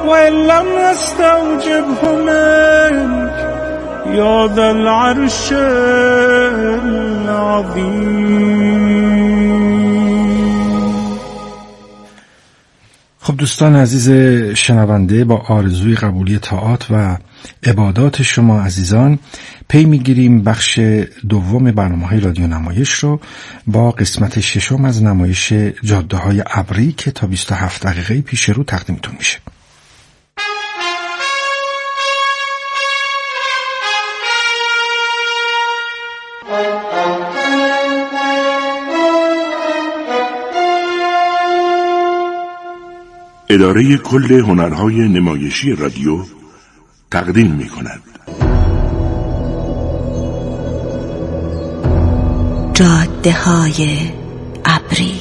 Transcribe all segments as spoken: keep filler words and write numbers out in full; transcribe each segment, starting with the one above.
وإن لم نستوجبه منك يا ذا العرش العظیم. خب دوستان عزیز شنونده، با آرزوی قبولی طاعات و عبادات شما عزیزان پی میگیریم بخش دوم برنامه‌های رادیو نمایش رو با قسمت ششم از نمایش جاده‌های ابری که تا بیست و هفت دقیقه پیش رو تقدیمتون میشه. اداره کل هنرهای نمایشی رادیو تقدیم می کند جاده‌های ابری.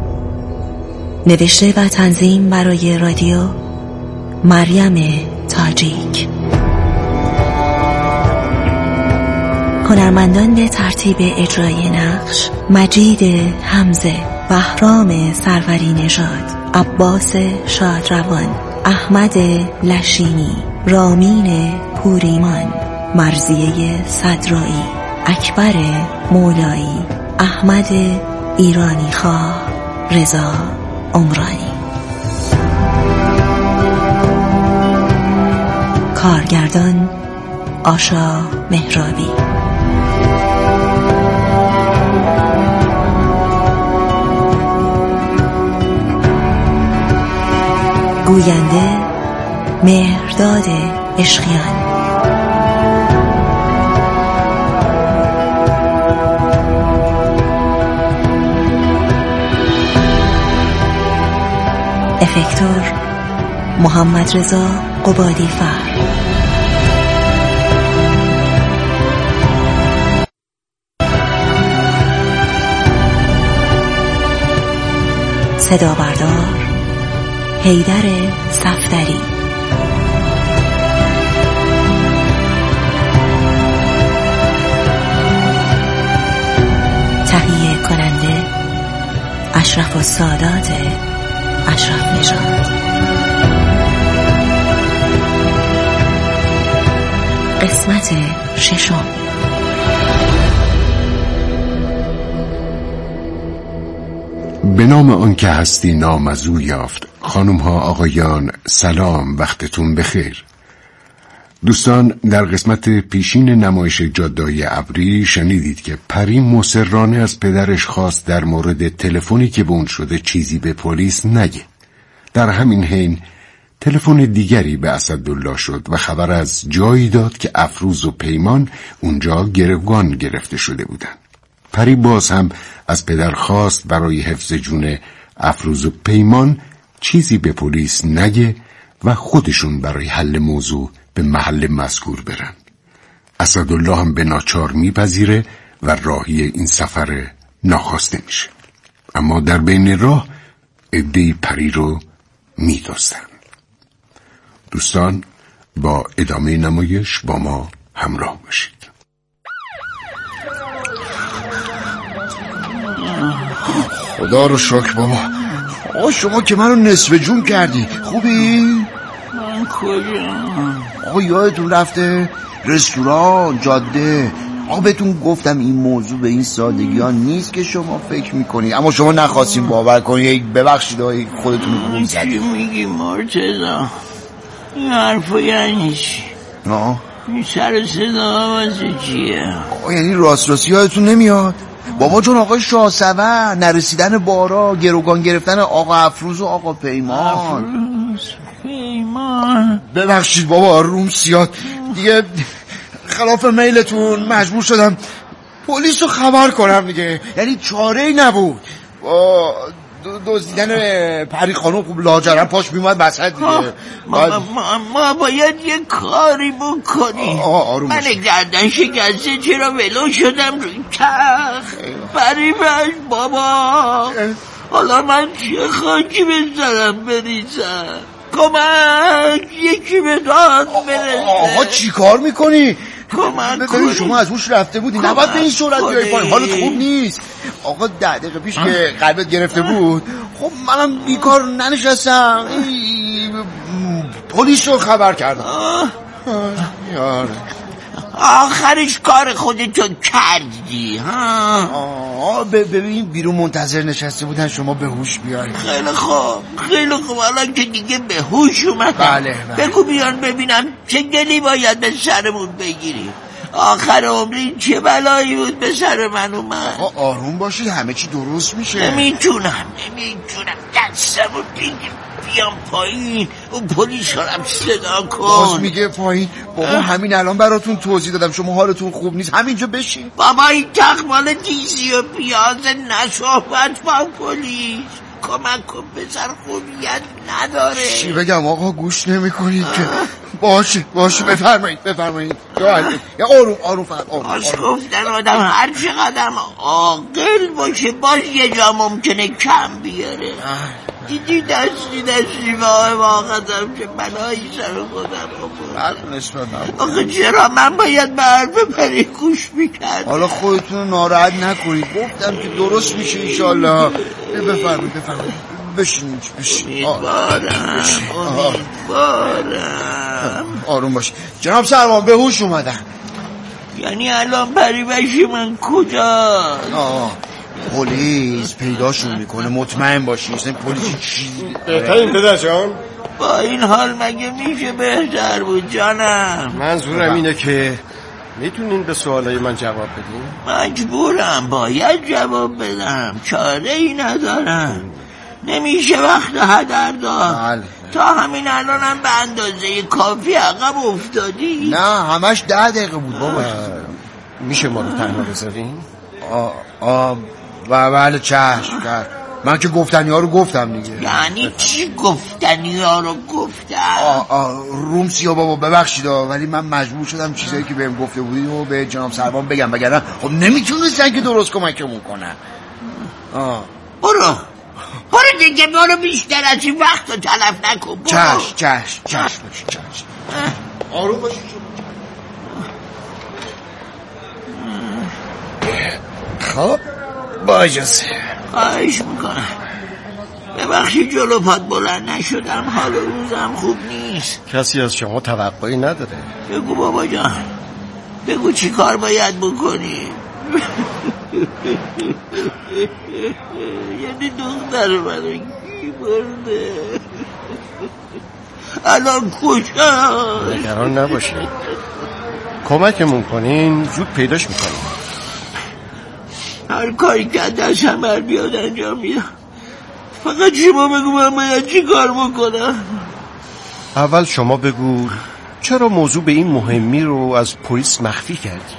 نوشته و تنظیم برای رادیو مریم تاجیک. هنرمندان به ترتیب اجرای نقش: مجید حمزه، بهرام سروری نژاد، عباس شادروان، احمد لشینی، رامین پوریمان، مرضیه صدرایی، اکبر مولایی، احمد ایرانی خواه، رضا عمرانی. کارگردان آشا مهرابی. گوینده مهرداد عشقیان. افکتور محمد رضا قبادی فر. صدا بردار حیدر صفدری. تهیه کننده اشرف السادات اشرف نژاد. قسمت ششم. به نام آن که هستی نامزو یافت. خانم ها آقایان سلام، وقتتون بخیر. دوستان، در قسمت پیشین نمایش جاده‌های ابری شنیدید که پری مصرانه از پدرش خواست در مورد تلفنی که به اون شده چیزی به پلیس نگه. در همین حین تلفن دیگری به اسدالله شد و خبر از جایی داد که افروز و پیمان اونجا گروگان گرفته شده بودند. پری باز هم از پدر خواست برای حفظ جون افروز و پیمان چیزی به پلیس نگه و خودشون برای حل موضوع به محل مذکور برن. اسدالله هم به ناچار میپذیره و راهی این سفر ناخواسته میشه. اما در بین راه عده‌ای پری رو میدوزن. دوستان، با ادامه نمایش با ما همراه باشید. خدا رو شکر بابا. آقا شما که منو نصف جون کردی. خوبی؟ من کجا؟ آقا یادتون رفته رستوران جاده. آقا بهتون گفتم این موضوع به این سادگی ها نیست که شما فکر میکنید، اما شما نخواستیم باور کنید. ببخشید آقا خودتون رو خوب زدید. چی میگی مرتضی؟ این حرفا یعنی چی؟ آه این سر صدا واسه چیه؟ آقا یعنی راست راستی یادتون نمیاد؟ بابا جون آقا شاهسور، نرسیدن بارا، گروگان گرفتن آقا افروز و آقا پیمان. افروز پیمان. ببخشید بابا روم سیاد دیگه، خلاف میلتون مجبور شدم پلیس رو خبر کنم دیگه. یعنی چاره ای نبود. با دزدیدن پری خانم خوب لاجرم پاش میومد وسط دیگه. ما, ما, ما باید یه کاری بکنیم. من گردن شکسته چرا ولو شدم روی تخت. پری بش بابا، حالا من چه خاکی بزنم بریزم؟ کمک، یکی به داد برسه. آقا چی کار میکنی؟ کمک کنی. شما از هوش رفته بودی، نباید به این صورت بیایی پایین. حالت خوب نیست. آقا ده دقیقه پیش که قلبت گرفته بود، خب منم بیکار ننشستم. پلیس رو خبر کردم. یاره آخرش کار خودتو کردی ها. آه ببین بیرون منتظر نشسته بودن شما به هوش بیاری. خیلی خوب خیلی خوب حالا که دیگه به هوش اومدم بله, بله. بگو بیان ببینم چه گلی باید به سرمون بگیری. آخر عمری چه بلایی بود به سر من اومد. آروم باشید همه چی درست میشه. نمیتونم نمیتونم دستمو بگیر بیام پایین و پلیس هم صدا کن. باز میگه پایین. بابا همین الان براتون توضیح دادم شما حالتون خوب نیست همینجا بشین. بابا این تخمال دیزی و پیاز نصحبت با پلیس. کمک کن پسر خوبیت نداره. چی بگم آقا گوش نمی کنید که. باشه باشه بفرمایید بفرمایید. یا آروم آروم فقط آروم. باز گفتن آدم هر چقدر عاقل باشه باز یه جا ممکنه کم بیاره. دیدی دستی دستی وای واقعا که بلایی سر خودم آخه. آخه چرا من باید به حرف پری گوش میکرد. حالا خودتون ناراحت نکنید گفتم که درست میشه انشالله. بفرمایید بفرمایید بشینید بشینید. امیدوارم امیدوارم. آروم باش جناب سروان به هوش اومدن. یعنی الان پریوشی من کجاست؟ آه پلیس پیداشون میکنه مطمئن باشی. اصلا پلیس چی بهترین پدر جان. با این حال مگه میشه بهتر بود جانم؟ منظورم اینه که میتونین به سوالای من جواب بدین؟ مجبورم باید جواب بدم چاره ای ندارم. نمیشه وقت هدر داد. تا همین الان هم به اندازه کافی عقب افتادی. نه همش ده دقیقه بود بابا. میشه ما رو تنها بذارین؟ آه آه و بله چشم. من که گفتنی ها رو گفتم دیگه. یعنی چی گفتنی ها رو گفتم؟ آه آه رومسیا بابا ببخشید ولی من مجبور شدم چیزایی که بهم گفته بودی و به جناب سروان بگم وگرنه خب نمیتونستن که درست کمکمون کنن. آه برو برو دیگه برو بیشتر از این وقت رو تلف نکن. برو چشم چشم چشم باشی چشم. آروم باشی. خب با اجازه. خواهش میکنم ببخشی جلو پات بلند نشدم حال روزم خوب نیست. کسی از شما توقعی نداره. بگو بابا جان بگو چی کار باید بکنی. یعنی دختر منو کی برده الان کجا؟ نگران نباشید کمکمون کنین زود پیداش میکنیم. هر کاری که دستم بر بیاد انجام میدم. فقط شما بگو من باید چی کار بکنم. اول شما بگو چرا موضوع به این مهمی رو از پلیس مخفی کردی؟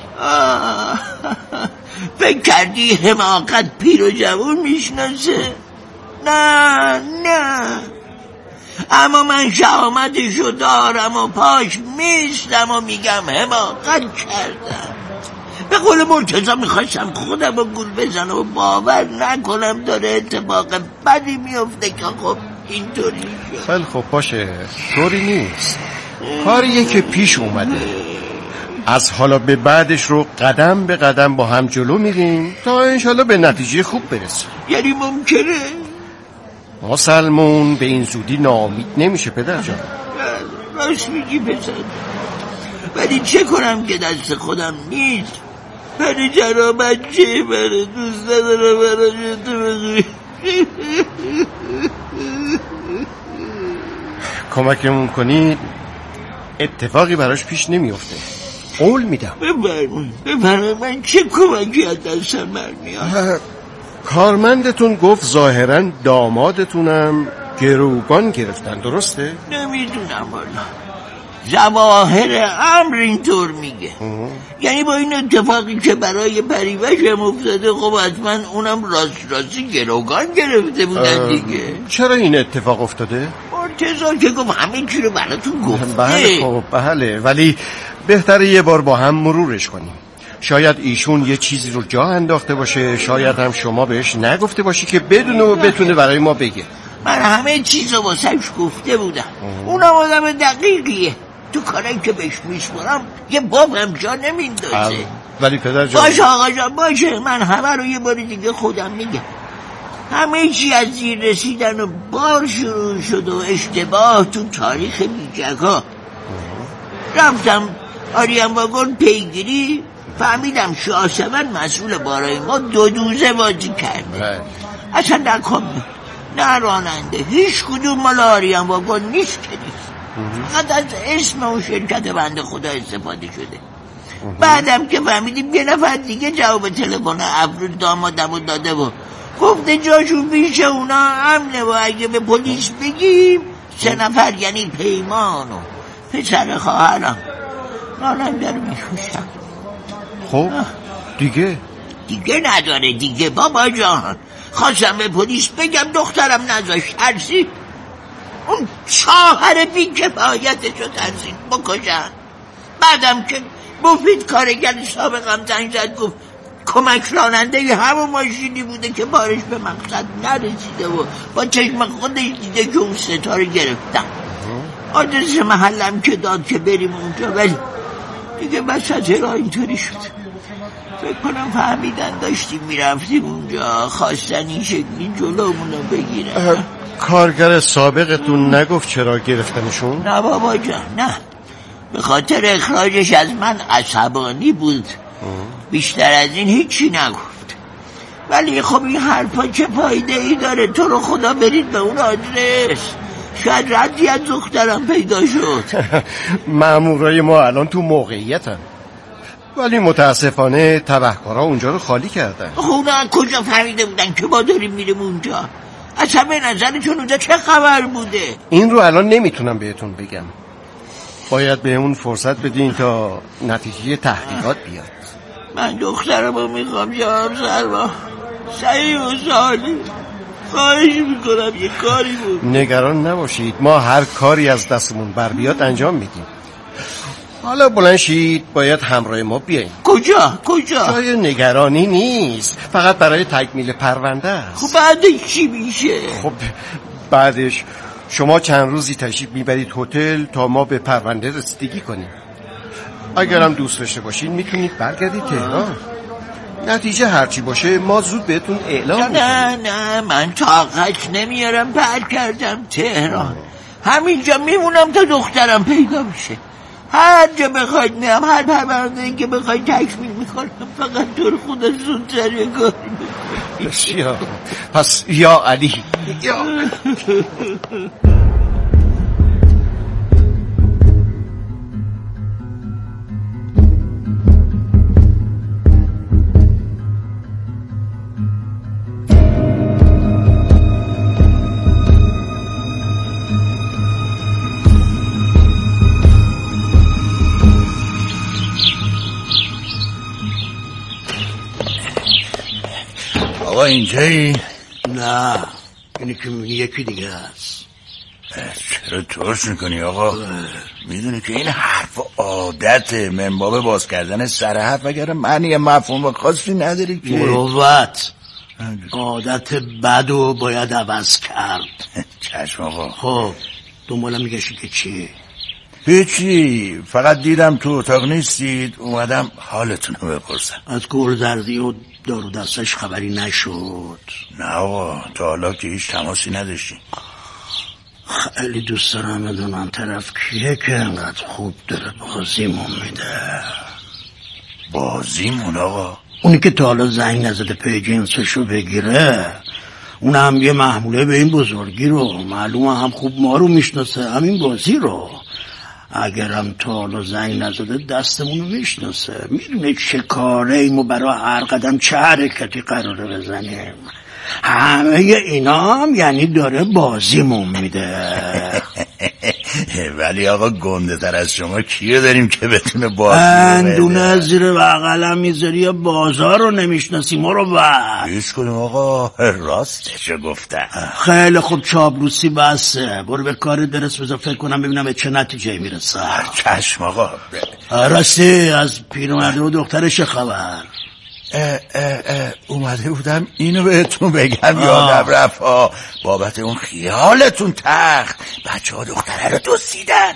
فکر کردی حماقت پیر و جوون میشناسه؟ نه نه اما من شهامتشو دارم و پاش میستم و میگم حماقت کردم. به قول مرتضی میخواستم خودم رو گول بزنم و باور نکنم داره اتفاق بدی میفته که خب اینطوری شد. خیلی خب باشه طوری نیست. کاریه که پیش اومده از حالا به بعدش رو قدم به قدم با هم جلو میریم تا انشالله به نتیجه خوب برسیم. یعنی ممکنه؟ مسلمون به این زودی ناامید نمیشه پدر جان. راست میگی پسر ولی چه کنم که دست خودم نیست. پری جرا بچه بره دوست ندارم براش تو بگوی. کمکمون کنید اتفاقی براش پیش نمیفته. قول میدم. بفرمایید بفرمایید من چه کمکی از دستم برمیاد؟ کارمندتون گفت ظاهرا دامادتونم گروگان گرفتن درسته؟ نمیدونم والا ظواهر امر اینطور میگه. یعنی با این اتفاقی که برای پریوشم افتاده خب حتما اونم راست راستی گروگان گرفته بودن دیگه. چرا این اتفاق افتاده؟ مرتضی که گفت همه چی رو براتون گفته. بله خب بله ولی بهتره یه بار با هم مرورش کنیم. شاید ایشون یه چیزی رو جا انداخته باشه شاید هم شما بهش نگفته باشی که بدونه و بتونه برای ما بگه. من همه چیز رو واسهش گفته بودم. اونم آدم دقیقیه. تو کاری که بهش میسپارم یه باب هم جا نمیندازه. ولی پدر جان باشه آقا جان باشه من همه رو یه بار دیگه خودم میگم. همه چی از زیر رسیدن و بار شروع شد و اشتباه تو تاریخ بیجگا. رفتم آریان واگن پیگیری، فهمیدم شاهسوار مسئول بارای ما دو دوزه بازی کرده. اصلا نه کابین نه راننده، هیچ کدوم مال آریان واگن نیست که نیست، فقط از اسم و شرکت بنده خدا استفاده شده. بعدم که فهمیدیم یه نفر دیگه جواب تلفن ابرو دامادمو داده و گفته جاشون پیش اونا امنه و اگه به پلیس بگیم سه نفر یعنی پیمان و پسر خواهرم راننده رو میکشم. خب دیگه دیگه نداره دیگه بابا جان. خواستم به پلیس بگم دخترم نذاشت، ترسید اون شوهر بی کفایتشو ترسید بکشن. بعدم که مفید کارگر سابقم زنگ زد گفت کمک راننده همون ماشینی بوده که بارش به مقصد نرسیده و با چشم خودش دیده که اون ستاره گرفتم. آدرس محلم که داد که بریم اونجا، ولی دیگه وسط راه اینطوری شد. فکر کنم فهمیدن داشتیم میرفتیم اونجا، خواستن این شکلی جلومونو بگیرن. کارگر سابقتون نگفت چرا گرفتنشون؟ نه بابا جان نه، به خاطر اخراجش از من عصبانی بود. بیشتر از این هیچی نگفت. ولی خب این حرفا چه فایده ای داره؟ تو رو خدا برید به اون آدرس، شاید ردی از دخترم پیدا شد. مامورای ما الان تو موقعیتن، ولی متاسفانه تبهکارا اونجا رو خالی کردن. اونا کجا فهمیده بودن که ما داریم میریم اونجا؟ اصلا به نظرتون اونجا چه خبر بوده؟ این رو الان نمیتونم بهتون بگم، باید به اون فرصت بدین تا نتیجه تحقیقات بیاد. من دخترم رو میخوام جناب سروا، صحیح و سالی، خواهش میکنم یه کاری بود. نگران نباشید، ما هر کاری از دستمون بر بیاد انجام میدیم. حالا بلند شید، باید همراه ما بیایید. کجا؟ کجا؟ جای نگرانی نیست، فقط برای تکمیل پرونده است. خب بعدش چی میشه؟ خب بعدش شما چند روزی تشریف میبرید هتل تا ما به پرونده رسیدگی کنیم. اگرم دوست داشته باشین میتونید برگردید تهران. نتیجه هرچی باشه ما زود بهتون اعلام میکنیم. نه نه من طاقت نمیارم برگردم تهران، همینجا میمونم تا دخترم پیدا بشه. هر جا بخواید میرم، هر پرونده که بخواید تکمیل میکنم، فقط تو رو خدا زودتر یه کاری بکنم. پس یا علی یا آقا اینجایی؟ نه اینی که میبینی یکی دیگه هست. چرا ترش میکنی آقا؟ میدونی که این حرف عادت منباب باز کردن سر حرف، اگر معنی مفهوم خاصی نداری که مروت عادت بد و باید عوض کرد. چشم آقا. خب دنبالم میگشی که چی؟ هیچی، فقط دیدم تو اتاق نیستید، اومدم حالتون رو بپرسم. از گلزردی و دارو دستش خبری نشد؟ نه آقا، تا حالا که هیچ تماسی نداشتیم. خیلی دوست دارم بدونم طرف کیه که انقدر خوب داره بازیمون میده. بازیمون آقا؟ اونی که تا حالا زنگ نزده پی جنسشو بگیره، اون هم یه محموله به این بزرگی رو، معلومه هم خوب ما رو میشناسه همین بازی رو. اگرم تا حالا زنگ نزده دستمونو میشناسه، میدونه چه کاره ایمو برای هر قدم چه حرکتی قراره بزنیم. همه اینا هم یعنی داره بازیمون میده. ولی آقا گنده تر از شما کیو داریم که بتونه بازی اندونه زیر بغلم میذاری یا بازار رو نمیشناسی ما رو بس. هیچ کنیم آقا، راستشو گفتم. خیلی خوب چابلوسی بسه، برو به کار درست بذار فکر کنم ببینم به چه نتیجه میرسه. چشم آقا. راستی از پیرمرده و دخترش خبر؟ اه اه اه اومده بودم اینو بهتون بگم، یادم رفت بابت اون خیالتون تخت بچه ها دختره رو دزدیدن.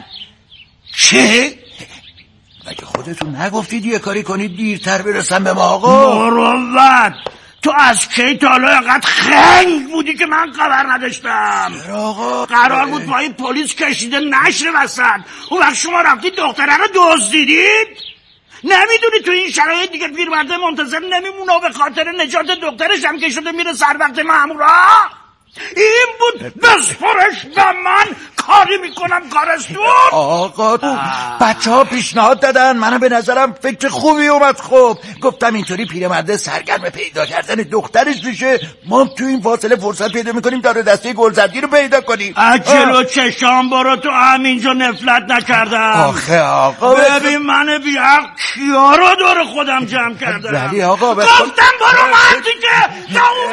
چه؟ مگه خودتون نگفتید یه کاری کنید دیرتر برسن به ما آقا؟ مروت تو از کی تا حالا اینقدر خنگ بودی که من خبر نداشتم؟ آقا قرار بود با این پلیس کشیده نشر وسط، اون وقت شما رفتید دختره رو دزدیدید؟ نمیدونی تو این شرایط دیگه پیرمرده منتظر نمیمونه و به خاطر نجات دخترش هم که شده میره سر وقت مامورا؟ این بود بسپرش و من کاری میکنم کارستون. آقا بچه ها پیشنهاد دادن، منم به نظرم فکر خوبی اومد. خب گفتم اینطوری پیرمرده سرگرم پیدا کردن دخترش میشه، ما تو این فاصله فرصت پیدا میکنیم داره دسته گلزردی رو پیدا کنیم. اجلو چشام برو، تو همینجا نفلت نکردم. آخه آقا ببین من بیعق کیا رو دور خودم جمع کردم. ولی آقا گفتم برو مردی که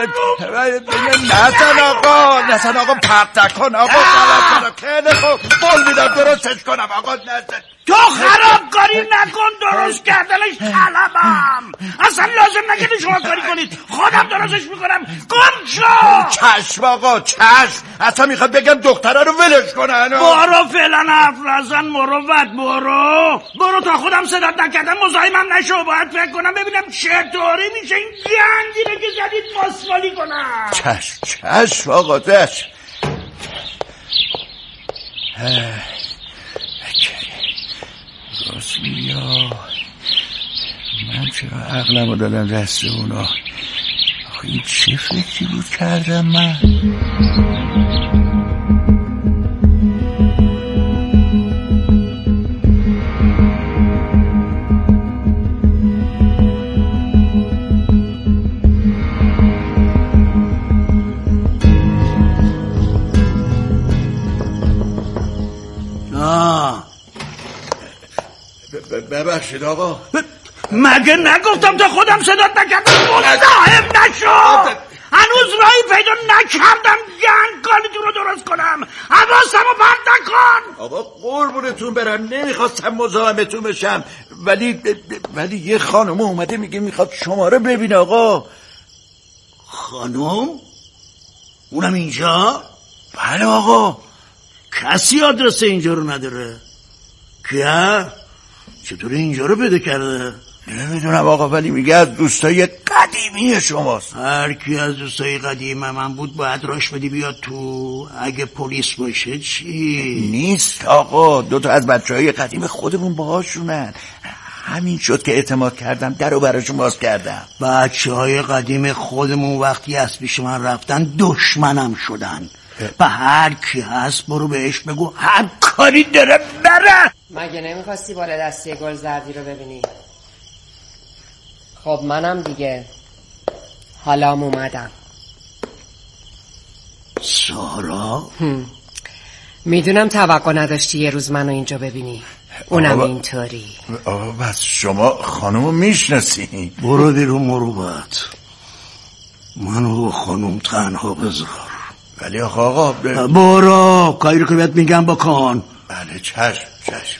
نزن آقا، نزن آقا، پرت نکن آقا، غلط کنم خیلی خوب بول میدم درستش کنم آقا. نزن تو خرابکاری نکن، درست کردنش طلبم. اصلا لازم نکنی شما کاری کنید، خودم درستش میکنم. گم شو. چشم آقا چشم، اصلا میخواد بگم دختره رو ولش کنن. برو فعلا حرف نزن، مروت برو برو تا خودم صدات نکردم مزاحمم نشو. باید فکر کنم ببینم چطوری میشه این گندی که زدید ماسمالی کنم. چشم چشم آقا چشم. راست میگی، من چرا عقلم رو دادم دست اونا؟ آخه این چه فکری بود کردم من؟ ببخشید آقا، مگه نگفتم تا خودم صدات نکردم؟ مزاحم نشو. هنوز راهی پیدا نکردم گند کاریتون رو درست کنم. حواسمو پرت نکن. آقا قربونتون برم، نمیخواستم مزاحمتون بشم، ولی ولی یه خانم اومده میگه میخواد شما رو ببینه. آقا خانم؟ اونم اینجا؟ بله آقا. کسی آدرس اینجا رو نداره؟ که؟ چطوری اینجا رو پیدا کرده؟ نمیدونم آقا، ولی میگه از دوستای قدیمی شماست. هر کی از دوستای قدیم من بود باید راش بدی بیاد تو. اگه پلیس باشه چی؟ نیست آقا، دوتا از بچه های قدیم خودمون باهاشونن. همین شد که اعتماد کردم در رو براشون باز کردم. بچه های قدیم خودمون وقتی از پیش من رفتن دشمنم شدن. به هر کی هست برو بهش بگو هر کاری داره بره. مگه نمیخواستی بالا دستی گل زردی رو ببینی؟ خب منم دیگه حالام اومدم. سارا؟ میدونم توقع نداشتی یه روز منو اینجا ببینی، اونم اینطوری. آقا بس شما خانومو میشناسی؟ برو بیرون مروت، منو خانوم تنها بذار. ولی آقا آقا ب... برو کاری رو که بهت میگم بکن. بله چشم چشم.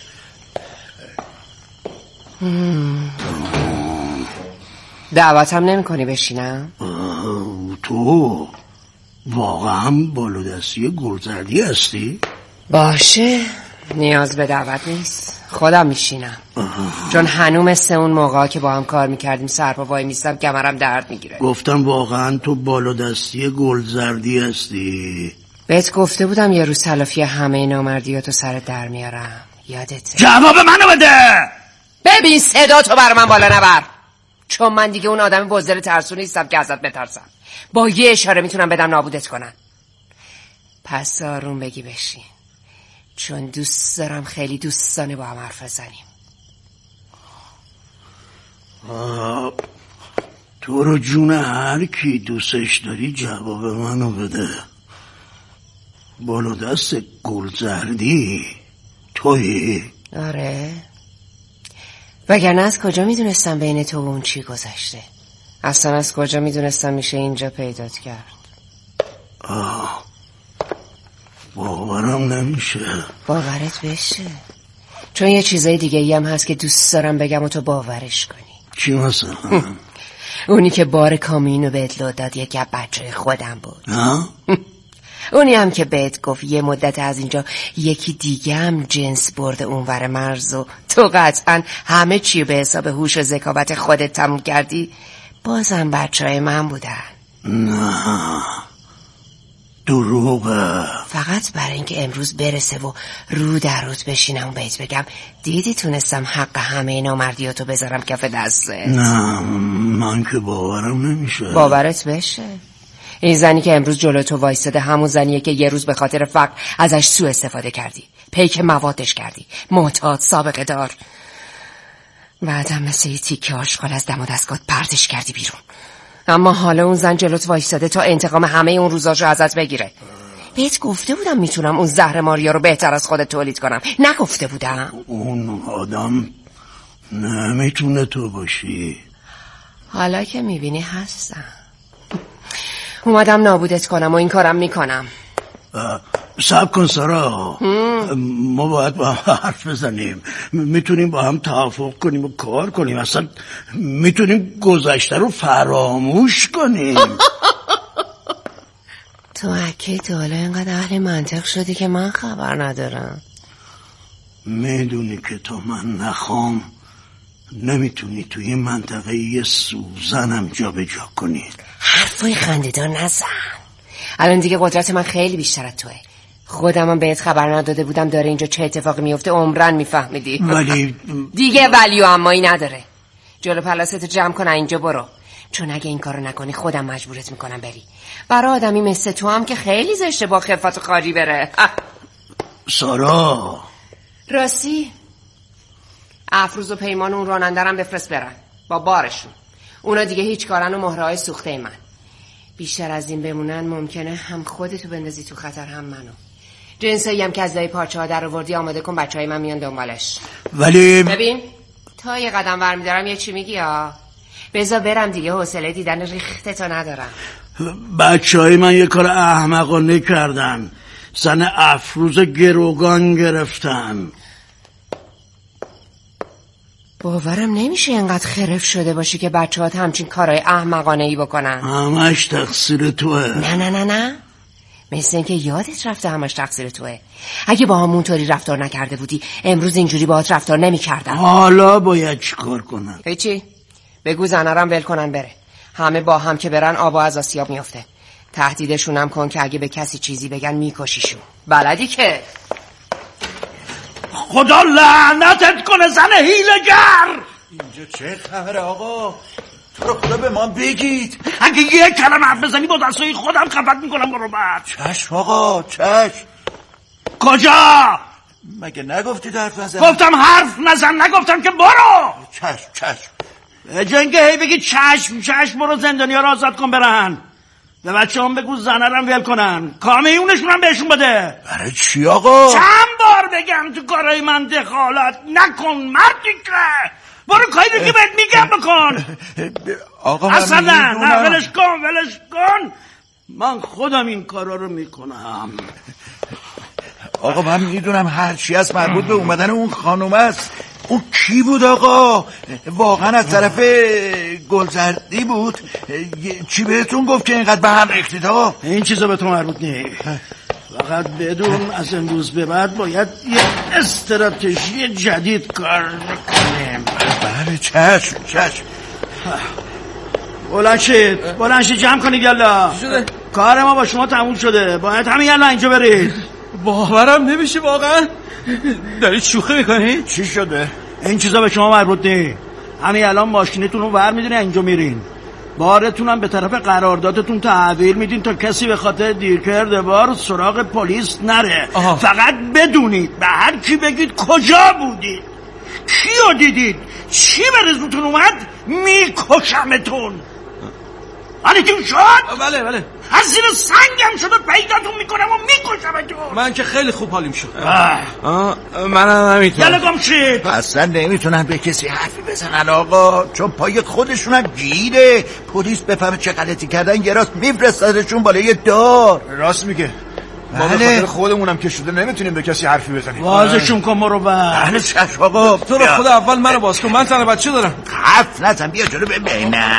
دعوتم نمی کنی بشینم؟ تو واقعا بالودستی گلزردی هستی؟ باشه، نیاز به دعوت نیست، خودم میشینم. چون هنوز مثل اون موقع که با هم کار میکردیم سرپا وای میستم کمرم درد میگیره. گفتم واقعا تو بالودستی گلزردی هستی؟ بهت گفته بودم یه روز تلافی همه نامردیاتو سر در میارم، یادته؟ جواب منو بده. ببین صدا تو بر من بالا نبر، چون من دیگه اون آدم بزدل ترسو نیستم که ازت بترسم. با یه اشاره میتونم بدم نابودت کنن. پس آروم بگی بشین، چون دوست دارم خیلی دوستانه با هم حرف بزنیم. تو رو جون هر کی دوستش داری جواب منو بده. بالا دست گلزردی تویی؟ آره، وگرنه از کجا میدونستم بین تو و اون چی گذشته؟ اصلا از کجا میدونستم میشه اینجا پیدات کرد؟ آه باورم نمیشه. باورت بشه، چون یه چیزای دیگه ای هم هست که دوست دارم بگم و تو باورش کنی. چی مثلا؟ اونی که بار کامینو بهت لو داد یکی از بچه خودم بود. ها؟ اونی هم که بهت گفت یه مدت از اینجا یکی دیگه هم جنس برده اونور مرز و تو قطعا همه چی به حساب هوش و ذکاوت خودت تموم کردی. بازم بچه های من بودن. نه دروغه. فقط برای اینکه امروز برسه و رو در روت بشینم و بهت بگم دیدی تونستم حق همه نامردیاتو بذارم کف دستت. نه من که باورم نمیشه. باورت بشه. این زنی که امروز جلو تو وایستاده همون زنیه که یه روز به خاطر فقر ازش سوء استفاده کردی، پیک موادش کردی، معتاد، سابقه دار. بعدم مثل یه تیکه آشغال از دم و دستگاه پرتش کردی بیرون. اما حالا اون زن جلوت وایستاده تا انتقام همه اون روزاشو ازت بگیره. بهت گفته بودم میتونم اون زهر ماریا رو بهتر از خودت تولید کنم. نگفته بودم؟ اون آدم نمیتونه تو باشی. حالا که میبینی هستم. اومدم نابودت کنم و این کارم میکنم. صبر کن سارا، ما باید با هم حرف بزنیم. میتونیم با هم توافق کنیم و کار کنیم. اصلا میتونیم گذشته رو فراموش کنیم. تو اکی تا حالا اینقدر اهل منطق شدی که من خبر ندارم. میدونی که تا من نخوام نمیتونی توی این منطقه یه سوزنم جا به جا کنی. حرفای خنده‌دار نزن. الان دیگه قدرت من خیلی بیشتر از توه. خودم هم بهت خبر نداده بودم داره اینجا چه اتفاقی میفته عمرن میفهمیدی. ولی دیگه ولی و امایی نداره. جلو پلاستو جمع کن اینجا برو، چون اگه این کارو نکنی خودم مجبورت میکنم بری. برای آدمی مثل تو هم که خیلی زشته با خفت و خاری بره. سارا راستی افروز و پیمان اون رانندرم بفرست برن با بارشون. اونا دیگه هیچ کارن و مهرهای سوخته من. بیشتر از این بمونن ممکنه هم خودتو بندازی تو خطر هم منو. جنسایی هم که از لای پارچه ها در آوردی آماده کن، بچه های من میان دنبالش. ولی ببین تا یه قدم برمیدارم یه چی میگی ها؟ بذار برم دیگه، حوصله دیدن ریخته تا ندارم. بچه های من یه کار احمقانه کردن، زن افروز گروگان گرفتن. باورم نمیشه اینقدر خرف شده باشی که بچه هات همچین کارهای احمقانه ای بکنن. همش تقصیر توه. نه نه نه نه، مثل اینکه یادت رفته همش تقصیر توه. اگه با همون طوری رفتار نکرده بودی امروز اینجوری باهات رفتار نمی کردم. حالا باید چی کار کنن؟ هیچی، بگو زنرم ول کنن بره. همه با هم که برن آبا از آسیاب میافته. تهدیدشون هم کن که اگه به کسی چیزی بگن میکشیشون. بلدی که. خدا لعنتت کنه زن هیله‌گر. اینجا چه خبره آقا؟ تو رو خدا به ما بگید. اگه یه کلمه حرف بزنی با دستای خودم خفت میکنم. برو بعد. چشم آقا چشم. کجا؟ مگه نگفتی حرف نزن؟ گفتم حرف نزن، نگفتم که برو. چشم چشم. به جنگه هی بگی چشم چشم برو زندانی ها رو آزاد کن برن. به بچه هم بگو زنرم ول کنن، کامیونشون هم بهشون بده. برای چی آقا؟ چند بار بگم تو کارهای من دخالت نکن مردی که. برو کاری رو که بهت میگم بکن. آقا اصلا نه نه ولش کن ولش کن، من خودم این کارا رو میکنم. آقا من میدونم هر چی از مربوط به اومدن اون خانوم است. اون کی بود آقا؟ واقعا از طرف گلزردی بود؟ چی بهتون گفت که اینقدر به هم ریختید آقا؟ این چیزا به تو مربوط نیست. فقط بدون از امروز به بعد باید یه استراتژی جدید کار کنیم. بله چشم چشم. بلند شید بلند شید جمع کنید یالا. شده؟ کار ما با شما تموم شده، باید همین یالا اینجا برید. باورم نمیشه واقعا. دارید شوخی میکنید؟ چی شده؟ این چیزا به شما مربوط نیست. همین الان ماشینتون رو ور میدین اینجا میرین، بارتون هم به طرف قراردادتون تحویل میدین تا کسی به خاطر دیر کرده بار سراغ پلیس نره. آها. فقط بدونید به هر کی بگید کجا بودید، کیو دیدید، چی به رزوتون اومد، میکشمتون. حالیتون شد؟ بله بله. از زیر سنگم شده پیداتون میکنم و میکشمتون. من که خیلی خوب حالیم شد. منم نمیتونم. یالا گم شید. اصلا نمیتونن به کسی حرفی بزنن آقا، چون پای خودشون هم گیره. پلیس بفهمه چه غلطی کردن یه راست میفرستادشون بالای دار. راست میگه. ما به خاطر خودمونم که شده نمیتونیم به کسی حرفی بزنیم. وازشون کن مرو بر. بله چشم آقا. تو رو خدا اول منو باز کن، من زن بچه دارم. حرف نزن بیا جلو ببینم.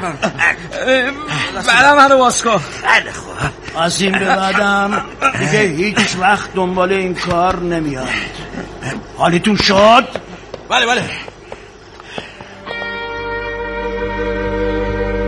بعدا منو باز کن. بله خوب. از این به بعدم دیگه هیچ وقت دنبال این کار نمیاد. حالیتون شد؟ بله بله.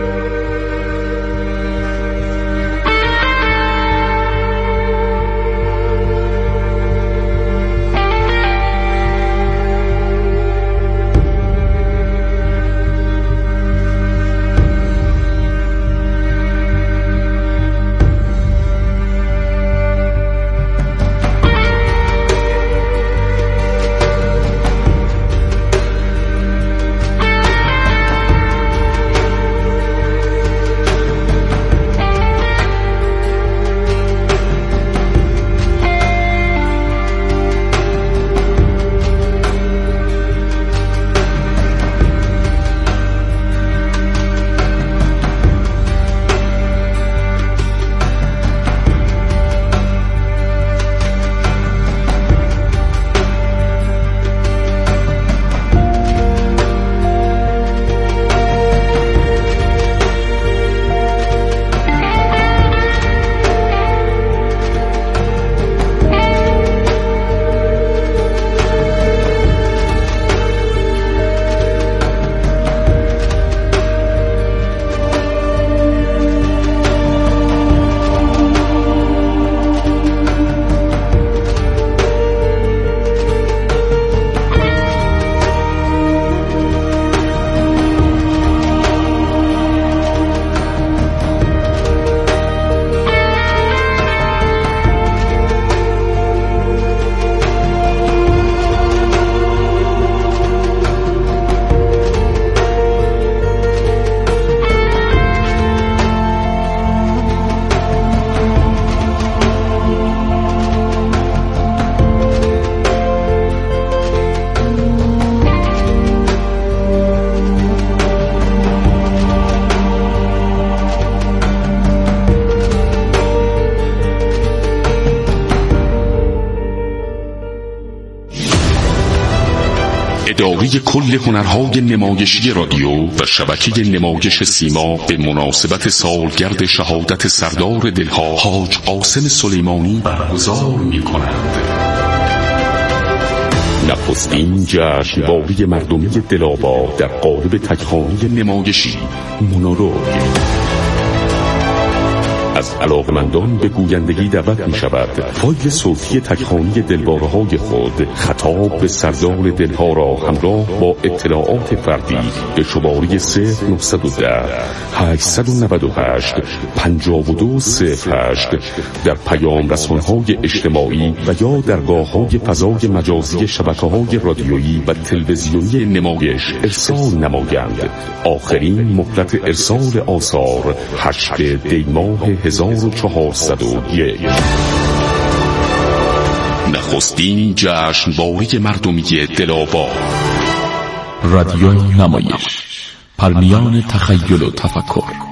اداره کل هنرهای نمایشی رادیو و شبکه نمایش سیما به مناسبت سالگرد شهادت سردار دلها حاج قاسم سلیمانی برگزار می‌کنند. نخستین جشنواره مردمی دل‌آباد در قالب تک‌خوانی نمایشی مونولوگ. از علاقمندان به گویندگی دعوت می شود فایل صوتی تک‌خوانی دلباره‌های خود خطاب به سردار دلها را همراه با اطلاعات فردی به شماره صفر نه یک صفر هشت نه هشت پنج دو صفر هشت در پیام رسان‌های اجتماعی و یا درگاه‌های فضای مجازی شبکه‌های رادیویی و تلویزیونی نمایش ارسال نمایند. آخرین مهلت ارسال آثار هشتم دی ماه هزار و چهارصد و یک. نخستین جشنواره مردمی دل‌آباد. رادیو نمایش، پرمیان تخیل و تفکر.